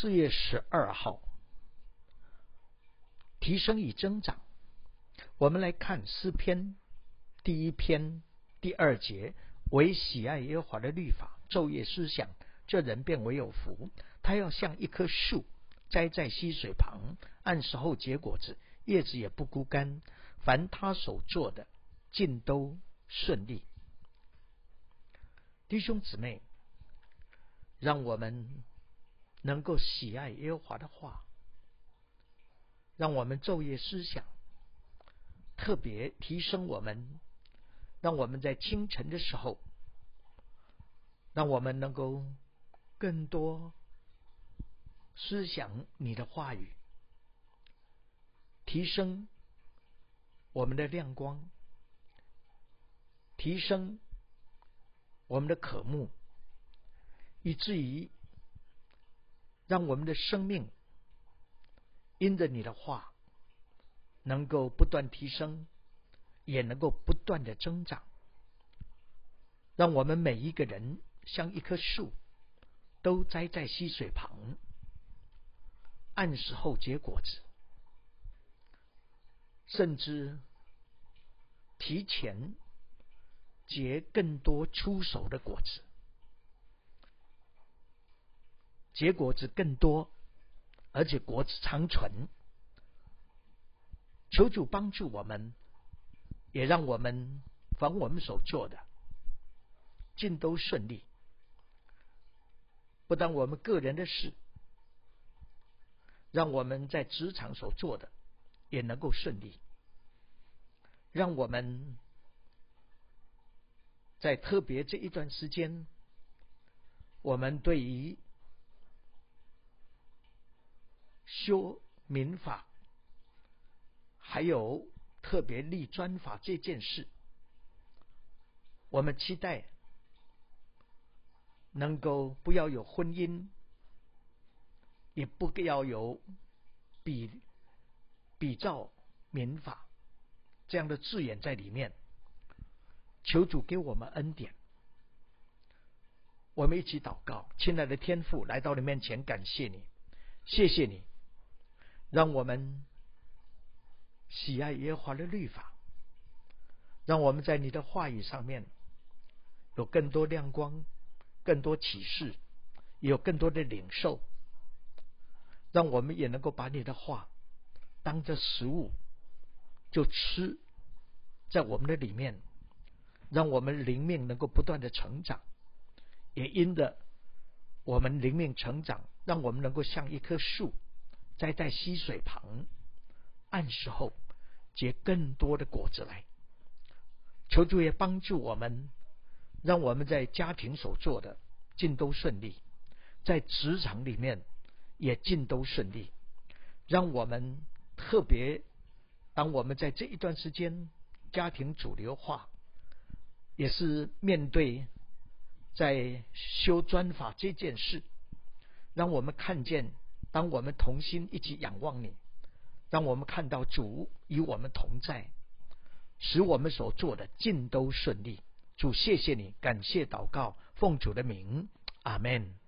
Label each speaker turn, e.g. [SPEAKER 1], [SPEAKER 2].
[SPEAKER 1] 4月12号，提升与增长。我们来看诗篇第1篇第2节，唯喜爱耶和华的律法，昼夜思想，这人便为有福。他要像一棵树栽在溪水旁，按时候结果子，叶子也不枯干，凡他所做的尽都顺利。弟兄姊妹，让我们能够喜爱耶和华的话，让我们昼夜思想，特别提升我们，让我们在清晨的时候，让我们能够更多思想你的话语，提升我们的亮光，提升我们的渴慕，以至于让我们的生命因着你的话能够不断提升，也能够不断的增长。让我们每一个人像一棵树，都栽在溪水旁，按时候结果子，甚至提前结更多出熟的果子，结果子更多，而且果子长存。求主帮助我们，也让我们凡我们所做的尽都顺利。不但我们个人的事，让我们在职场所做的也能够顺利。让我们在特别这一段时间，我们对于修民法还有特别立专法这件事，我们期待能够不要有婚姻，也不要有比照民法这样的字眼在里面。求主给我们恩典。我们一起祷告。亲爱的天父，来到你面前，感谢你，谢谢你让我们喜爱耶和华的律法，让我们在你的话语上面有更多亮光，更多启示，也有更多的领受，让我们也能够把你的话当着食物就吃在我们的里面，让我们灵命能够不断的成长，也因着我们灵命成长，让我们能够像一棵树栽在溪水旁，按时候结更多的果子来。求主也帮助我们，让我们在家庭所做的尽都顺利，在职场里面也尽都顺利。让我们特别当我们在这一段时间家庭主流化，也是面对在修专法这件事，让我们看见，当我们同心一起仰望你，让我们看到主与我们同在，使我们所做的尽都顺利。主，谢谢你，感谢祷告，奉主的名，阿们。